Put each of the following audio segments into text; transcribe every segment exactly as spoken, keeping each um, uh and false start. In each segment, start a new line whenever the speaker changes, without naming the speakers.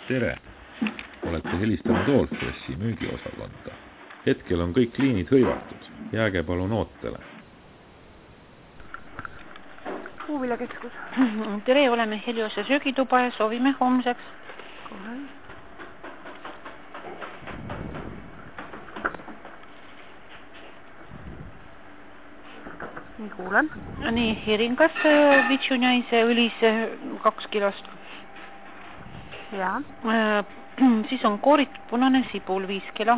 Tere! Olete helistanud Allfreshi müügiosakonda. Hetkel on kõik liinid hõivatud. Jääge palun ootele.
Puuviljakeskus.
Tere, oleme Heliose söögituba ja soovime homseks.
Kohe. Nii kuulen.
Nii, hiringas vitsunäise õlis kaks kilost.
Ja.
Siis on kooritud punane sibul viis kilo.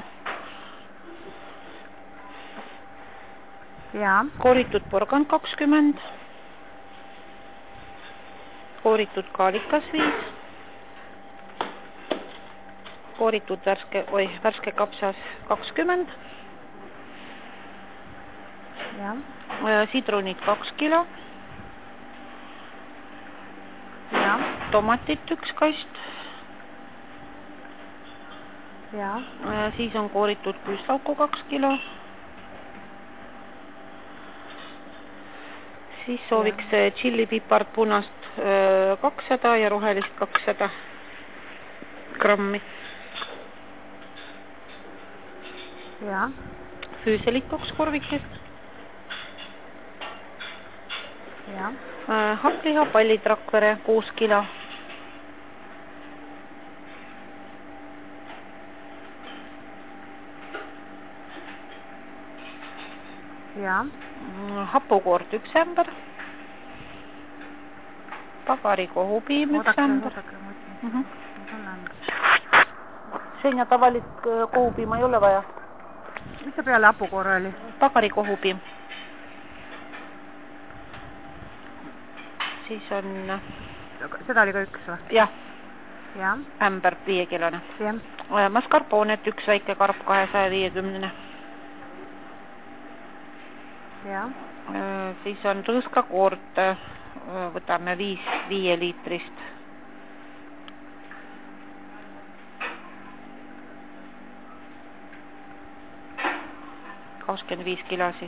Ja.
Kooritud porgand kakskümmend. Kooritud kaalikas viis. Kooritud värske, oi, värske kapsas kakskümmend.
Ja.
Sidrunid kaks kilo.
Ja.
Tomatit üks kast.
Ja.
Siis on kooritud küüslauku kaks kilo. Siis sooviks ja. Tšillipipart punast kakssada ja rohelist kakssada grammi.
Ja.
Füüselit kaks korvikest.
Ja.
Hakkliha pallid Rakvere kuus kilo.
Ja.
Hapukoort üks ämber. Pagari kohupiim üks
oodake,
ämber.
Oodake, oodake.
Mm -hmm.
Ämber.
Senja tavalit kohupiima ei ole vaja.
Mis see peale hapukoore oli?
Pagari kohupiim. Siis on...
Seda oli ka üks või?
Jah.
Ja.
Ämber viiekilone.
Ja.
Mascarponet üks väike karp kahesaja viiekümne.
Ja.
Siis on rõõskakoort, võtame viis viie liitrist. kakskümmend viis kilo siis.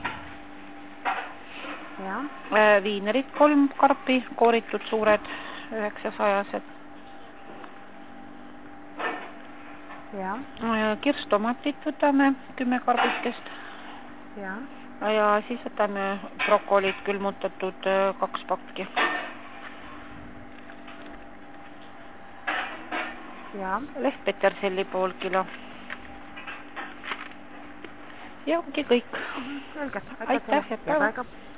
Ja.
Viinerid kolm karpi, kooritud suured, üheksasajased.
Ja.
Kirstomatit võtame kümme karbikest.
Ja.
Ja siis võtame brokolit külmutatud kaks pakki.
Ja.
Lehtpeterselli pool kilo. Ja ongi kõik.
Selge.
Aitäh, et päeva.